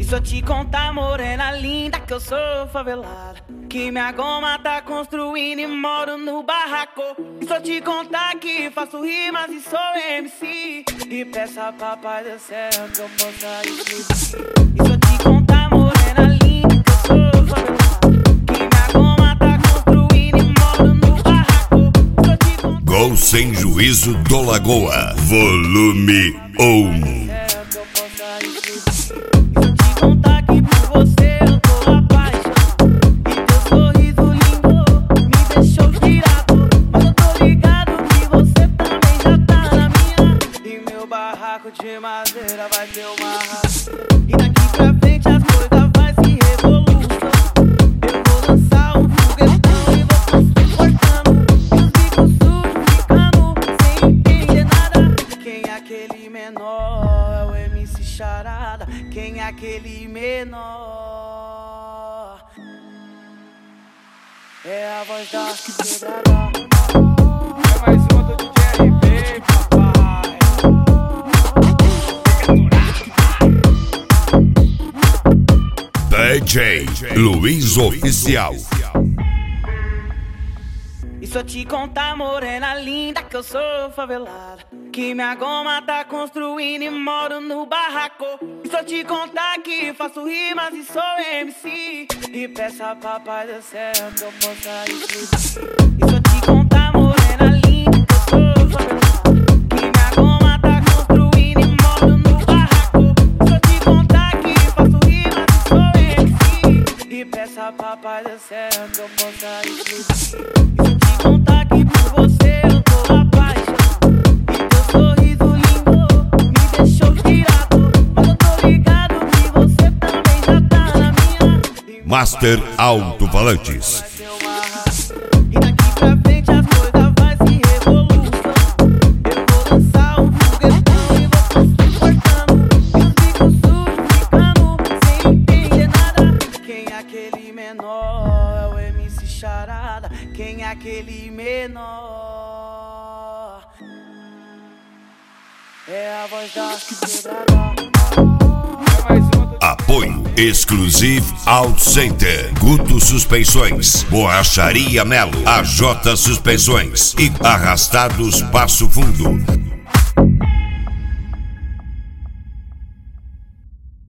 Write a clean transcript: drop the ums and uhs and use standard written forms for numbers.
E se eu te contar, morena linda, que eu sou favelada, que minha goma tá construindo e moro no barraco. E se eu te contar que faço rimas e sou MC, e peço a papai do céu que eu possa explodir. E se eu te contar, morena linda, que eu sou favelada, que minha goma tá construindo e moro no barraco. E se eu te contar, Gol Sem Juízo do Lagoa, volume 1. de madeira vai ter uma raça. E daqui pra frente as coisas vai se revolução. Eu vou lançar um foguetão e vou transportando. E os bicos sujos ficando sem entender nada. Quem é aquele menor? É o MC Charada. Quem é aquele menor? É a voz da quebrada. É mais uma do DJ RB, papai. DJ Luiz Oficial. E se eu te contar, morena linda, que eu sou favelada, que minha goma tá construindo e moro no barraco. E se eu te contar que faço rimas e sou MC, e peço a papai do céu que eu possa explodir. E se eu te contar, morena linda, que eu sou favelada, que minha goma tá construindo e moro no barraco. E se eu te contar que faço rimas e sou MC, e peço a papai do céu que eu possa explodir. Contar que por você eu tô apaixonado, e teu sorriso lindo me deixou tirado. Mas eu tô ligado que você também já tá na minha. Master Alto-Falantes. E daqui pra frente as coisas vai se revolução. Eu vou lançar um foguetão e vou transportando. E os bicos sujos ficando sem entender nada. Quem é aquele menor? É o MC Charada. Quem é aquele menor? É a voz da quebrada. Apoio Exclusive Auto Center, Guto Suspensões, Borracharia Melo, AJ Suspensões e Arrastados Passo Fundo.